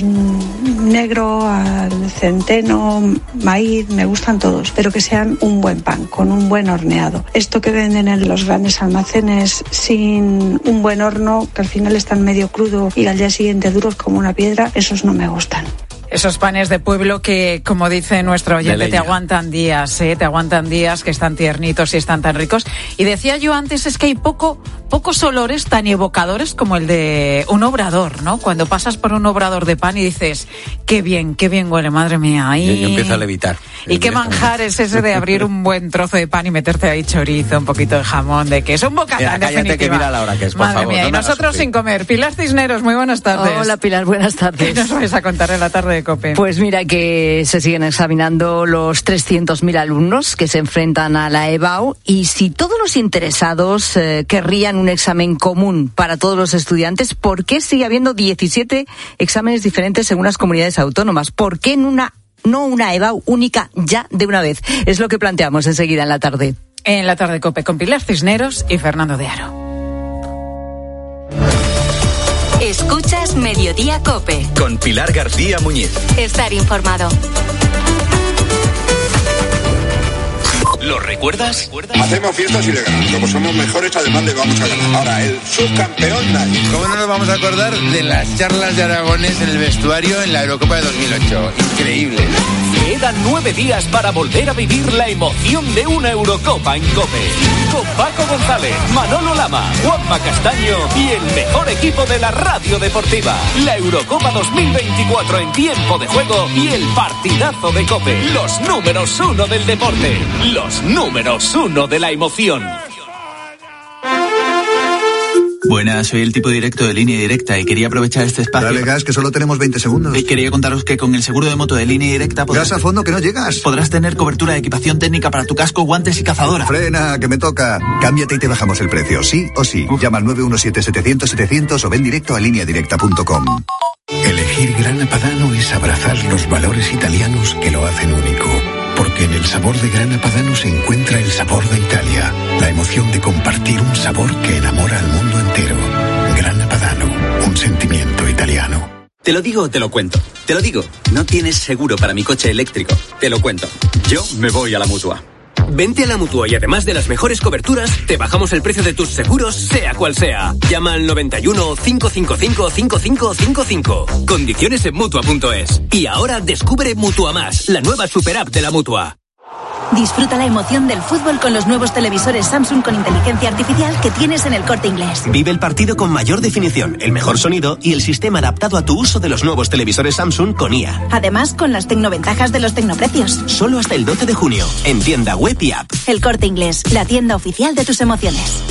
pan negro, al centeno, maíz, me gustan todos. Pero que sean un buen pan, con un buen horneado. Esto que venden en los grandes almacenes sin un buen horno, que al final están medio crudo y al día siguiente duros como una piedra, esos no me gustan. Esos panes de pueblo que, como dice nuestro oyente, te aguantan días, ¿eh? Te aguantan días, que están tiernitos y están tan ricos. Y decía yo antes, es que hay poco, pocos olores tan evocadores como el de un obrador, ¿no? Cuando pasas por un obrador de pan y dices, qué bien, qué bien huele, madre mía. Y, y empieza a levitar. Y qué manjar es ese de abrir un buen trozo de pan y meterte ahí chorizo, un poquito de jamón, de queso, un bocata, en definitiva. Que mira la hora que es, por madre favor. Mía, no y nosotros sin comer. Pilar Cisneros, muy buenas tardes. Hola, Pilar, buenas tardes. ¿Qué nos vais a contar en la tarde de COPE? Pues mira que se siguen examinando los trescientos mil alumnos que se enfrentan a la EBAU y si todo los interesados eh, querrían un examen común para todos los estudiantes, ¿por qué sigue habiendo diecisiete exámenes diferentes en unas comunidades autónomas? ¿Por qué en una, no una EBAU única ya de una vez? Es lo que planteamos enseguida en la tarde. En la tarde COPE con Pilar Cisneros y Fernando de Aro. Escuchas Mediodía COPE. Con Pilar García Muñiz. Estar informado. ¿Lo recuerdas? Hacemos fiestas y le ganamos. Como somos mejores, además le vamos a ganar. Ahora, el subcampeón nadie. ¿Cómo no nos vamos a acordar de las charlas de Aragonés en el vestuario en la Eurocopa de dos mil ocho? Increíble. Quedan nueve días para volver a vivir la emoción de una Eurocopa en COPE. Con Paco González, Manolo Lama, Juanma Castaño y el mejor equipo de la radio deportiva. La Eurocopa dos mil veinticuatro en tiempo de juego y el partidazo de COPE. Los números uno del deporte. Los números uno de la emoción. Buenas, soy el tipo directo de Línea Directa y quería aprovechar este espacio. Dale gas, que solo tenemos veinte segundos. Y quería contaros que con el seguro de moto de Línea Directa podrás... Gas a fondo, que no llegas. Podrás tener cobertura de equipación técnica para tu casco, guantes y cazadora. Frena, que me toca. Cámbiate y te bajamos el precio, sí o sí. Uf. Llama al nueve uno siete, setecientos, setecientos o ven directo a línea directa punto com. Elegir Grana Padano es abrazar los valores italianos que lo hacen único. Porque en el sabor de Grana Padano se encuentra el sabor de Italia, la emoción de compartir un sabor que enamora al mundo entero. Grana Padano, un sentimiento italiano. Te lo digo o te lo cuento. Te lo digo, no tienes seguro para mi coche eléctrico. Te lo cuento. Yo me voy a la Mutua. Vente a la Mutua y además de las mejores coberturas, te bajamos el precio de tus seguros, sea cual sea. Llama al noventa y uno, cinco cinco cinco, cinco cinco cinco cinco. Condiciones en Mutua punto es. Y ahora descubre Mutua Más, la nueva super app de la Mutua. Disfruta la emoción del fútbol con los nuevos televisores Samsung con inteligencia artificial que tienes en El Corte Inglés. Vive el partido con mayor definición, el mejor sonido y el sistema adaptado a tu uso de los nuevos televisores Samsung con I A. Además, con las tecnoventajas de los tecnoprecios. Solo hasta el doce de junio, en tienda web y app. El Corte Inglés, la tienda oficial de tus emociones.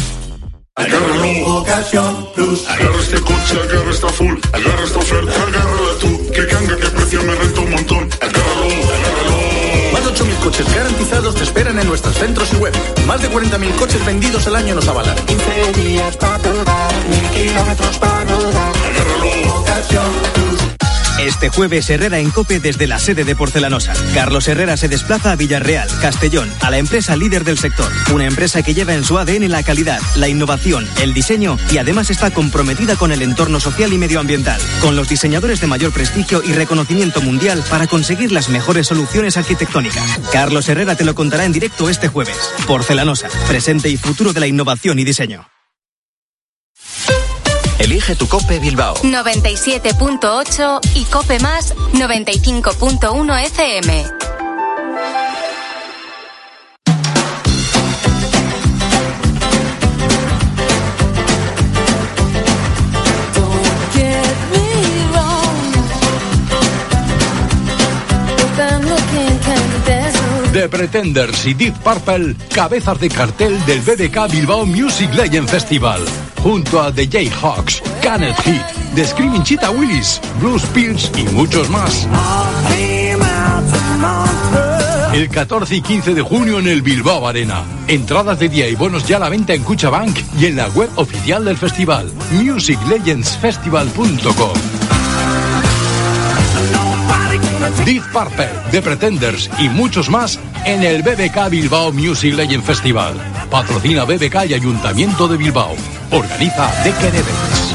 Agárralo, Ocasión Plus. Agarra este coche, agarra esta full. Agarra esta oferta, agárrala tú. Que canga, que precio me renta un montón. Agárralo, agárralo. Más de ocho mil coches garantizados te esperan en nuestros centros y web. Más de cuarenta mil coches vendidos al año nos avalan. quince días para probar, mil kilómetros para rodar. Agárralo, Ocasión Plus. Este jueves Herrera en COPE desde la sede de Porcelanosa. Carlos Herrera se desplaza a Villarreal, Castellón, a la empresa líder del sector. Una empresa que lleva en su A D N la calidad, la innovación, el diseño y además está comprometida con el entorno social y medioambiental. Con los diseñadores de mayor prestigio y reconocimiento mundial para conseguir las mejores soluciones arquitectónicas. Carlos Herrera te lo contará en directo este jueves. Porcelanosa, presente y futuro de la innovación y diseño. Elige tu COPE Bilbao. noventa y siete punto ocho y COPE Más noventa y cinco punto uno F M. The Pretenders y Deep Purple, cabezas de cartel del B B K Bilbao Music Legend Festival, junto a The Jayhawks, Kenneth Heat, The Screaming Cheetah Willis, Bruce Pierce y muchos más. El catorce y quince de junio en el Bilbao Arena. Entradas de día y bonos ya a la venta en Cuchabank y en la web oficial del festival, music legends festival punto com. Deep Purple, The Pretenders y muchos más en el B B K Bilbao Music Legend Festival. Patrocina B B K y Ayuntamiento de Bilbao. Organiza The Queredes.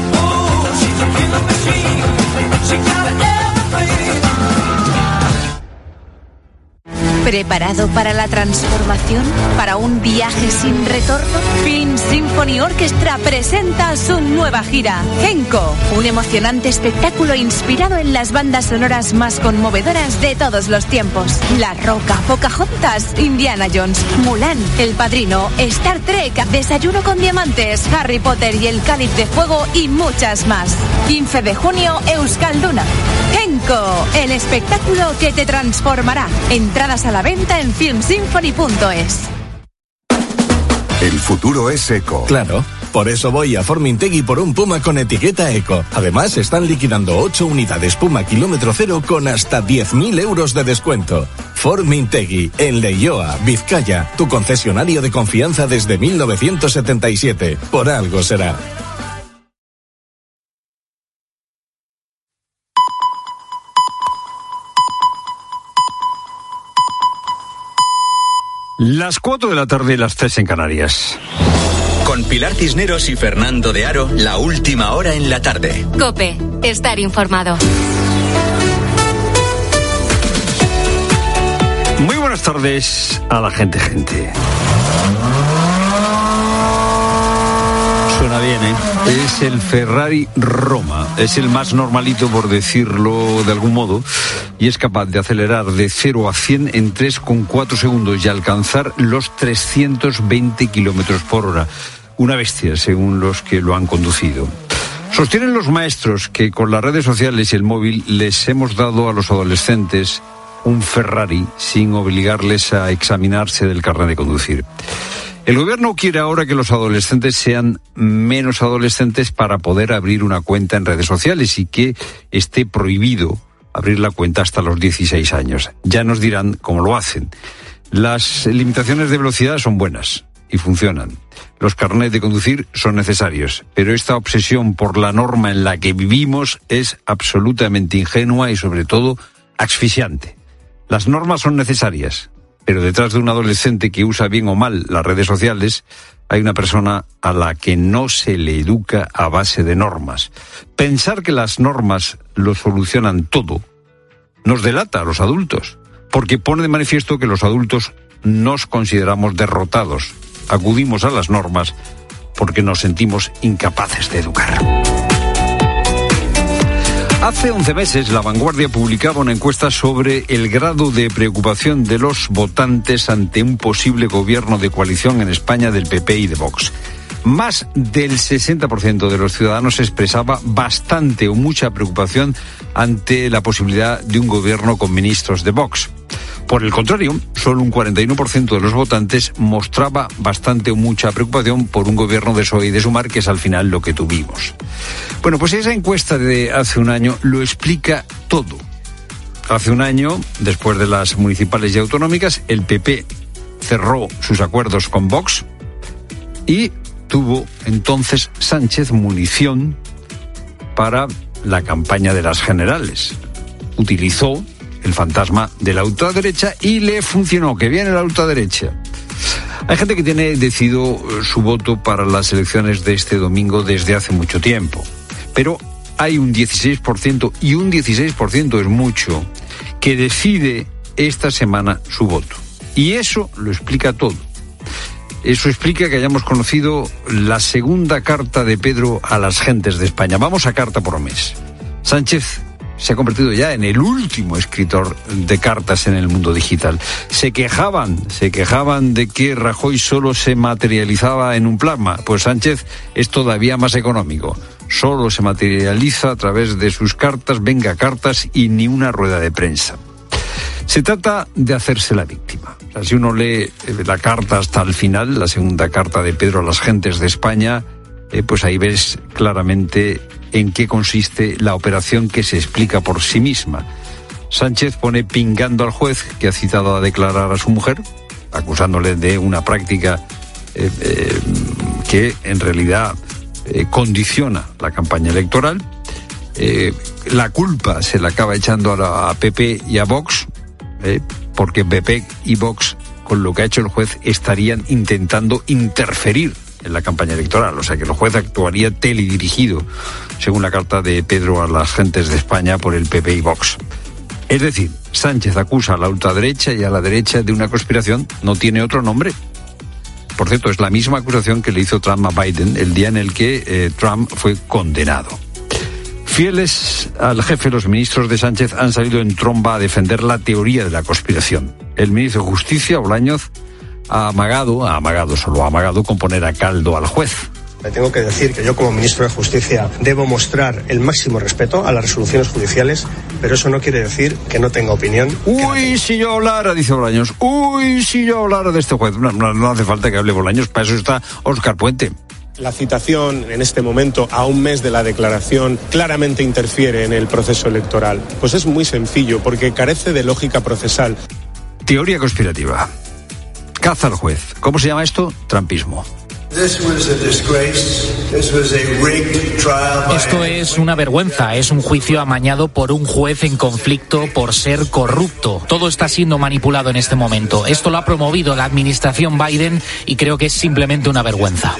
¿Preparado para la transformación? ¿Para un viaje sin retorno? Film Symphony Orchestra presenta su nueva gira, Genko, un emocionante espectáculo inspirado en las bandas sonoras más conmovedoras de todos los tiempos. La Roca, Pocahontas, Indiana Jones, Mulan, El Padrino, Star Trek, Desayuno con Diamantes, Harry Potter y el Cáliz de Fuego y muchas más. quince de junio, Euskalduna. Genko, el espectáculo que te transformará. Entradas a la venta en film symphony punto es. El futuro es eco. Claro, por eso voy a Formintegui por un Puma con etiqueta eco. Además, están liquidando ocho unidades Puma kilómetro cero con hasta diez mil euros de descuento. Formintegui, en Leioa, Vizcaya, tu concesionario de confianza desde mil novecientos setenta y siete. Por algo será. Las cuatro de la tarde, las tres en Canarias. Con Pilar Cisneros y Fernando de Aro, la última hora en la tarde. COPE, estar informado. Muy buenas tardes a la gente, gente. Suena bien, ¿eh? Es el Ferrari Roma. Es el más normalito, por decirlo de algún modo, y es capaz de acelerar de cero a cien en tres coma cuatro segundos y alcanzar los trescientos veinte kilómetros por hora. Una bestia, según los que lo han conducido. Sostienen los maestros que con las redes sociales y el móvil les hemos dado a los adolescentes un Ferrari sin obligarles a examinarse del carnet de conducir. El gobierno quiere ahora que los adolescentes sean menos adolescentes para poder abrir una cuenta en redes sociales y que esté prohibido abrir la cuenta hasta los dieciséis años. Ya nos dirán cómo lo hacen. Las limitaciones de velocidad son buenas y funcionan. Los carnets de conducir son necesarios, pero esta obsesión por la norma en la que vivimos es absolutamente ingenua y sobre todo asfixiante. Las normas son necesarias, pero detrás de un adolescente que usa bien o mal las redes sociales, hay una persona a la que no se le educa a base de normas. Pensar que las normas lo solucionan todo nos delata a los adultos, porque pone de manifiesto que los adultos nos consideramos derrotados. Acudimos a las normas porque nos sentimos incapaces de educar. Hace once meses, La Vanguardia publicaba una encuesta sobre el grado de preocupación de los votantes ante un posible gobierno de coalición en España del P P y de Vox. Más del sesenta por ciento de los ciudadanos expresaba bastante o mucha preocupación ante la posibilidad de un gobierno con ministros de Vox. Por el contrario, solo un cuarenta y uno por ciento de los votantes mostraba bastante o mucha preocupación por un gobierno de P S O E y de Sumar, que es al final lo que tuvimos. Bueno, pues esa encuesta de hace un año lo explica todo. Hace un año, después de las municipales y autonómicas, el P P cerró sus acuerdos con Vox y tuvo entonces Sánchez munición para la campaña de las generales. Utilizó el fantasma de la ultraderecha y le funcionó. Que viene la ultraderecha. Hay gente que tiene decidido su voto para las elecciones de este domingo desde hace mucho tiempo, pero hay un dieciséis por ciento, y un dieciséis por ciento es mucho, que decide esta semana su voto. Y eso lo explica todo. Eso explica que hayamos conocido la segunda carta de Pedro a las gentes de España. Vamos a carta por mes. Sánchez se ha convertido ya en el último escritor de cartas en el mundo digital. Se quejaban, se quejaban de que Rajoy solo se materializaba en un plasma. Pues Sánchez es todavía más económico. Solo se materializa a través de sus cartas, venga cartas y ni una rueda de prensa. Se trata de hacerse la víctima. O sea, si uno lee la carta hasta el final, la segunda carta de Pedro a las gentes de España, eh, pues ahí ves claramente en qué consiste la operación, que se explica por sí misma. Sánchez pone pingando al juez que ha citado a declarar a su mujer, acusándole de una práctica eh, eh, que en realidad eh, condiciona la campaña electoral. Eh, la culpa se la acaba echando a, la, a P P y a Vox, eh, porque P P y Vox, con lo que ha hecho el juez, estarían intentando interferir en la campaña electoral. O sea que el juez actuaría teledirigido, según la carta de Pedro a las gentes de España, por el P P y Vox. Es decir, Sánchez acusa a la ultraderecha y a la derecha de una conspiración. No tiene otro nombre. Por cierto, es la misma acusación que le hizo Trump a Biden el día en el que eh, Trump fue condenado. Fieles al jefe, los ministros de Sánchez han salido en tromba a defender la teoría de la conspiración. El ministro de Justicia, Bolaños, ha amagado, ha amagado, solo ha amagado con poner a caldo al juez. Le tengo que decir que yo, como ministro de Justicia, debo mostrar el máximo respeto a las resoluciones judiciales, pero eso no quiere decir que no tenga opinión. Uy, si yo hablara, dice Bolaños, uy, si yo hablara de este juez. No, no, no hace falta que hable Bolaños, para eso está Óscar Puente. La citación en este momento, a un mes de la declaración, claramente interfiere en el proceso electoral. Pues es muy sencillo, porque carece de lógica procesal. Teoría conspirativa. Caza al juez. ¿Cómo se llama esto? Trampismo. Esto es una vergüenza, es un juicio amañado por un juez en conflicto por ser corrupto. Todo está siendo manipulado en este momento. Esto lo ha promovido la administración Biden y creo que es simplemente una vergüenza.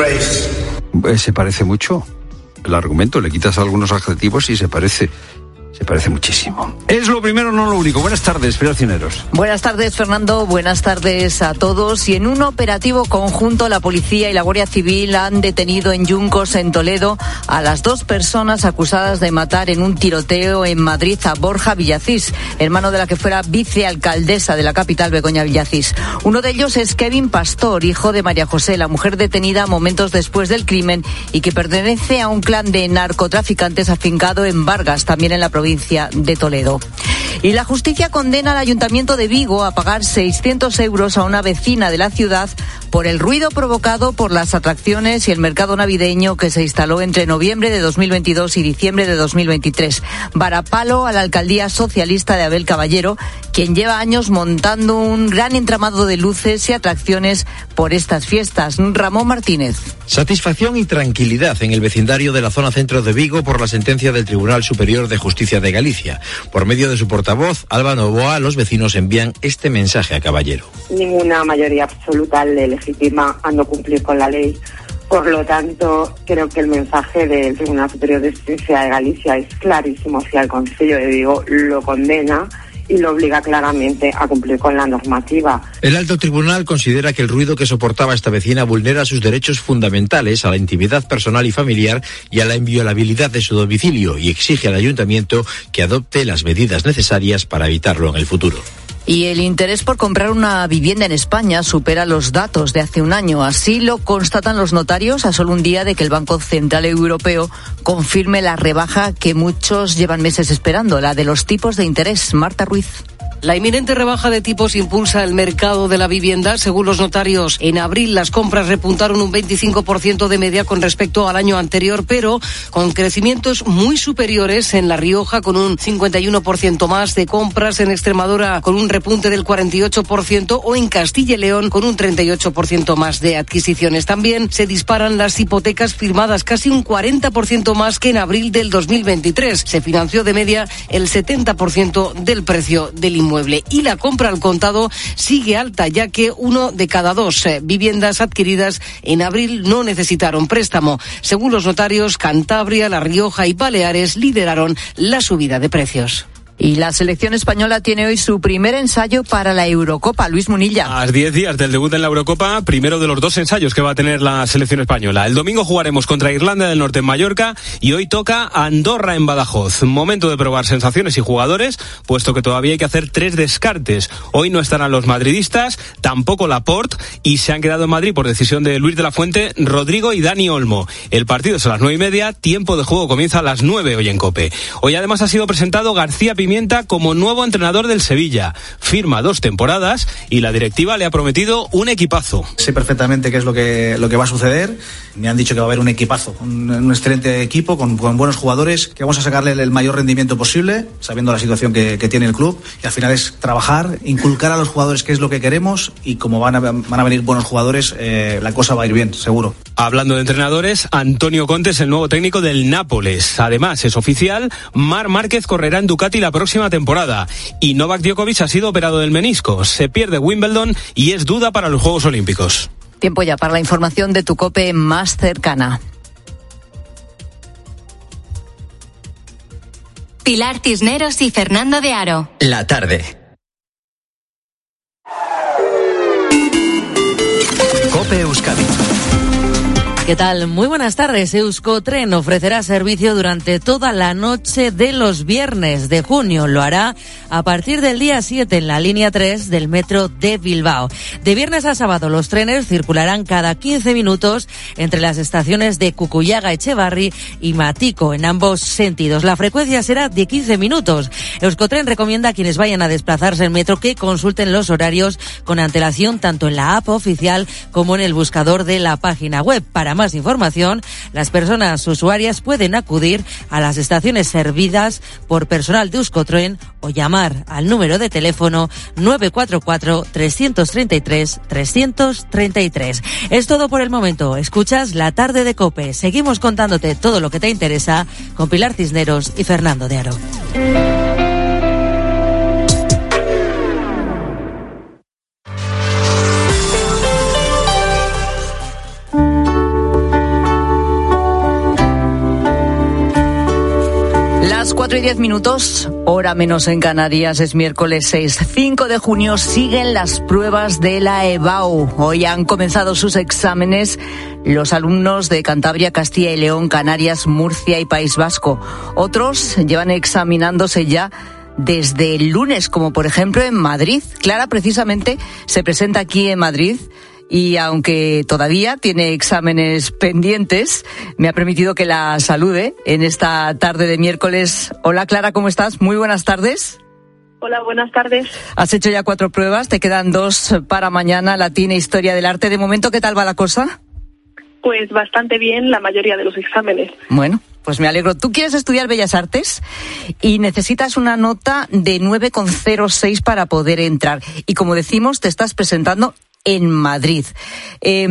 Se parece mucho el argumento, le quitas algunos adjetivos y se parece... Se parece muchísimo. Es lo primero, no lo único. Buenas tardes, Pilar Cisneros. Buenas tardes, Fernando. Buenas tardes a todos. Y en un operativo conjunto, la policía y la Guardia Civil han detenido en Yuncos, en Toledo, a las dos personas acusadas de matar en un tiroteo en Madrid a Borja Villacís, hermano de la que fuera vicealcaldesa de la capital, Begoña Villacís. Uno de ellos es Kevin Pastor, hijo de María José, la mujer detenida momentos después del crimen y que pertenece a un clan de narcotraficantes afincado en Vargas, también en la provincia de Toledo. Y la justicia condena al Ayuntamiento de Vigo a pagar seiscientos euros a una vecina de la ciudad por el ruido provocado por las atracciones y el mercado navideño que se instaló entre noviembre de dos mil veintidós y diciembre de dos mil veintitrés. Varapalo a la alcaldía socialista de Abel Caballero, quien lleva años montando un gran entramado de luces y atracciones por estas fiestas. Ramón Martínez. Satisfacción y tranquilidad en el vecindario de la zona centro de Vigo por la sentencia del Tribunal Superior de Justicia de Galicia. Por medio de su portavoz, Alba Novoa, los vecinos envían este mensaje a Caballero. Ninguna mayoría absoluta le legitima a no cumplir con la ley. Por lo tanto, creo que el mensaje del Tribunal Superior de Justicia de Galicia es clarísimo. Si el Concello de Vigo lo condena y lo obliga claramente a cumplir con la normativa. El alto tribunal considera que el ruido que soportaba esta vecina vulnera sus derechos fundamentales a la intimidad personal y familiar y a la inviolabilidad de su domicilio y exige al ayuntamiento que adopte las medidas necesarias para evitarlo en el futuro. Y el interés por comprar una vivienda en España supera los datos de hace un año. Así lo constatan los notarios a solo un día de que el Banco Central Europeo confirme la rebaja que muchos llevan meses esperando, la de los tipos de interés. Marta Ruiz. La inminente rebaja de tipos impulsa el mercado de la vivienda. Según los notarios, en abril las compras repuntaron un veinticinco por ciento de media con respecto al año anterior, pero con crecimientos muy superiores en La Rioja, con un cincuenta y uno por ciento más de compras, en Extremadura con un repunte del cuarenta y ocho por ciento o en Castilla y León con un treinta y ocho por ciento más de adquisiciones. También se disparan las hipotecas firmadas, casi un cuarenta por ciento más que en abril del dos mil veintitrés. Se financió de media el setenta por ciento del precio del inmueble. Y la compra al contado sigue alta, ya que uno de cada dos eh, viviendas adquiridas en abril no necesitaron préstamo. Según los notarios, Cantabria, La Rioja y Baleares lideraron la subida de precios. Y la selección española tiene hoy su primer ensayo para la Eurocopa. Luis Munilla. A diez días del debut en la Eurocopa, primero de los dos ensayos que va a tener la selección española. El domingo jugaremos contra Irlanda del Norte en Mallorca y hoy toca Andorra en Badajoz. Momento de probar sensaciones y jugadores, puesto que todavía hay que hacer tres descartes. Hoy no estarán los madridistas, tampoco Laporte, y se han quedado en Madrid por decisión de Luis de la Fuente, Rodrigo y Dani Olmo. El partido es a las nueve y media, tiempo de juego comienza a las nueve hoy en COPE. Hoy además ha sido presentado García Pimienta como nuevo entrenador del Sevilla. Firma dos temporadas y la directiva le ha prometido un equipazo. Sé perfectamente qué es lo que, lo que va a suceder. Me han dicho que va a haber un equipazo, un, un excelente equipo con, con buenos jugadores, que vamos a sacarle el, el mayor rendimiento posible, sabiendo la situación que, que tiene el club. Y al final es trabajar, inculcar a los jugadores qué es lo que queremos, y como van a, van a venir buenos jugadores, eh, la cosa va a ir bien, seguro. Hablando de entrenadores, Antonio Conte es el nuevo técnico del Nápoles. Además, es oficial, Marc Márquez correrá en Ducati la próxima temporada. Y Novak Djokovic ha sido operado del menisco. Se pierde Wimbledon y es duda para los Juegos Olímpicos. Tiempo ya para la información de tu COPE más cercana. Pilar Cisneros y Fernando de Aro. La tarde. COPE Euskadi. ¿Qué tal? Muy buenas tardes. Euskotren ofrecerá servicio durante toda la noche de los viernes de junio. Lo hará a partir del día siete en la línea tres del metro de Bilbao. De viernes a sábado los trenes circularán cada quince minutos entre las estaciones de Cucuyaga, Echevarri y Matico en ambos sentidos. La frecuencia será de quince minutos. Euskotren recomienda a quienes vayan a desplazarse en metro que consulten los horarios con antelación tanto en la app oficial como en el buscador de la página web. Para más información, las personas usuarias pueden acudir a las estaciones servidas por personal de Euskotren o llamar al número de teléfono nueve cuatro cuatro, tres tres tres, tres tres tres. Es todo por el momento. Escuchas La Tarde de COPE. Seguimos contándote todo lo que te interesa con Pilar Cisneros y Fernando de Aro. Las cuatro y diez minutos, hora menos en Canarias, es miércoles seis, cinco de junio, siguen las pruebas de la EBAU. Hoy han comenzado sus exámenes los alumnos de Cantabria, Castilla y León, Canarias, Murcia y País Vasco. Otros llevan examinándose ya desde el lunes, como por ejemplo en Madrid. Clara precisamente se presenta aquí en Madrid. Y aunque todavía tiene exámenes pendientes, me ha permitido que la salude en esta tarde de miércoles. Hola Clara, ¿cómo estás? Muy buenas tardes. Hola, buenas tardes. Has hecho ya cuatro pruebas, te quedan dos para mañana, latín e historia del arte. De momento, ¿qué tal va la cosa? Pues bastante bien, la mayoría de los exámenes. Bueno, pues me alegro. Tú quieres estudiar Bellas Artes y necesitas una nota de nueve coma cero seis para poder entrar. Y como decimos, te estás presentando en Madrid. Eh,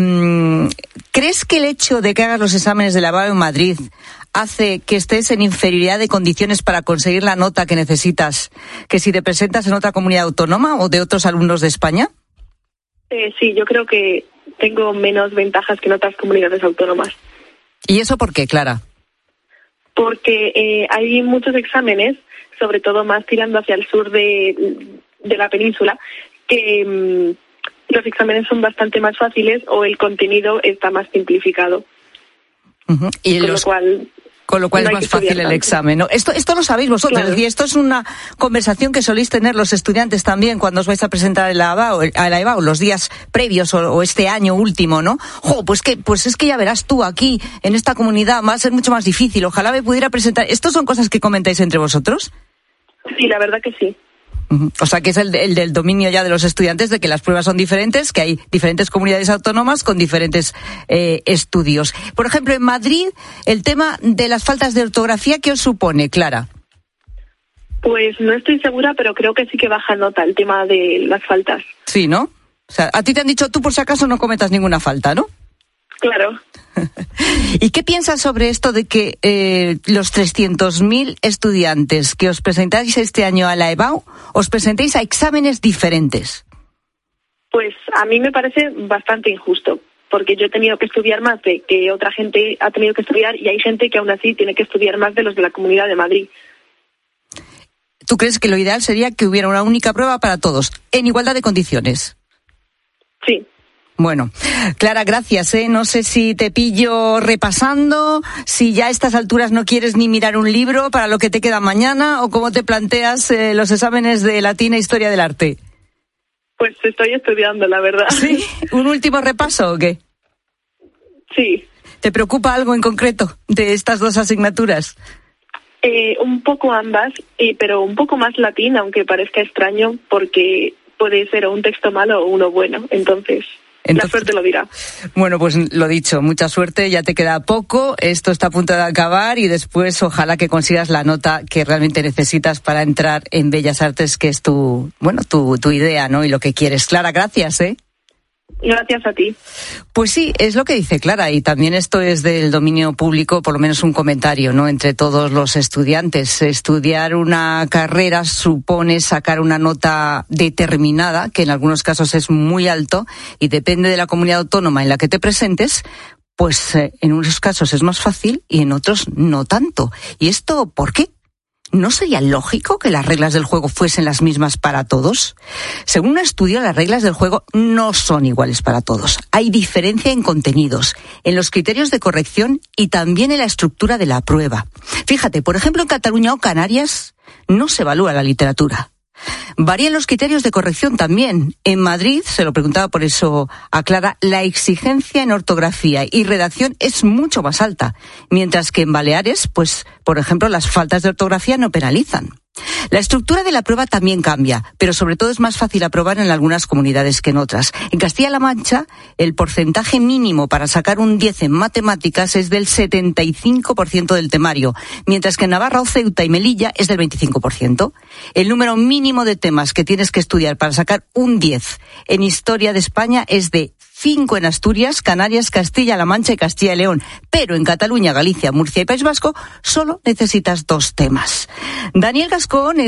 ¿Crees que el hecho de que hagas los exámenes de la EBAU en Madrid hace que estés en inferioridad de condiciones para conseguir la nota que necesitas que si te presentas en otra comunidad autónoma o de otros alumnos de España? Eh, sí, yo creo que tengo menos ventajas que en otras comunidades autónomas. ¿Y eso por qué, Clara? Porque eh, hay muchos exámenes, sobre todo más tirando hacia el sur de, de la península, que mmm, los exámenes son bastante más fáciles o el contenido está más simplificado. Uh-huh. Y con los, lo cual, con lo cual no es más fácil el examen, ¿no? Esto, esto lo sabéis vosotros, claro. Y esto es una conversación que soléis tener los estudiantes también cuando os vais a presentar a la EBAU, a la EBAU los días previos o, o este año último, ¿no? Jo, pues que, pues es que ya verás tú aquí, en esta comunidad, va a ser mucho más difícil. Ojalá me pudiera presentar. ¿Estos son cosas que comentáis entre vosotros? Sí, la verdad que sí. O sea, que es el, el del dominio ya de los estudiantes de que las pruebas son diferentes, que hay diferentes comunidades autónomas con diferentes eh, estudios. Por ejemplo, en Madrid, el tema de las faltas de ortografía, ¿qué os supone, Clara? Pues no estoy segura, pero creo que sí que baja nota el tema de las faltas. Sí, ¿no? O sea, a ti te han dicho, tú por si acaso no cometas ninguna falta, ¿no? Claro. ¿Y qué piensas sobre esto de que eh, los trescientos mil estudiantes que os presentáis este año a la EBAU os presentéis a exámenes diferentes? Pues a mí me parece bastante injusto, porque yo he tenido que estudiar más de que otra gente ha tenido que estudiar y hay gente que aún así tiene que estudiar más de los de la Comunidad de Madrid. ¿Tú crees que lo ideal sería que hubiera una única prueba para todos, en igualdad de condiciones? Sí. Bueno, Clara, gracias, ¿eh? No sé si te pillo repasando, si ya a estas alturas no quieres ni mirar un libro para lo que te queda mañana, o cómo te planteas eh, los exámenes de latín e historia del arte. Pues estoy estudiando, la verdad. ¿Sí? ¿Un último repaso o qué? Sí. ¿Te preocupa algo en concreto de estas dos asignaturas? Eh, un poco ambas, eh, pero un poco más latín, aunque parezca extraño, porque puede ser o un texto malo o uno bueno, entonces... Entonces, la suerte lo dirá. Bueno, pues lo dicho, mucha suerte, ya te queda poco, esto está a punto de acabar y después ojalá que consigas la nota que realmente necesitas para entrar en Bellas Artes, que es tu, bueno, tu, tu idea, ¿no? Y lo que quieres. Clara, gracias, ¿eh? Gracias a ti. Pues sí, es lo que dice Clara, y también esto es del dominio público, por lo menos un comentario, ¿no? Entre todos los estudiantes. Estudiar una carrera supone sacar una nota determinada, que en algunos casos es muy alto, y depende de la comunidad autónoma en la que te presentes, pues eh, en unos casos es más fácil y en otros no tanto. ¿Y esto por qué? ¿No sería lógico que las reglas del juego fuesen las mismas para todos? Según un estudio, las reglas del juego no son iguales para todos. Hay diferencia en contenidos, en los criterios de corrección y también en la estructura de la prueba. Fíjate, por ejemplo, en Cataluña o Canarias no se evalúa la literatura. Varían los criterios de corrección también. En Madrid, se lo preguntaba por eso a Clara, la exigencia en ortografía y redacción es mucho más alta, mientras que en Baleares, pues, por ejemplo, las faltas de ortografía no penalizan. La estructura de la prueba también cambia, pero sobre todo es más fácil aprobar en algunas comunidades que en otras. En Castilla-La Mancha, el porcentaje mínimo para sacar un diez en matemáticas es del setenta y cinco por ciento del temario, mientras que en Navarra o Ceuta y Melilla es del veinticinco por ciento. El número mínimo de temas que tienes que estudiar para sacar un diez en Historia de España es de cinco en Asturias, Canarias, Castilla-La Mancha y Castilla y León. Pero en Cataluña, Galicia, Murcia y País Vasco solo necesitas dos temas. Daniel Gascón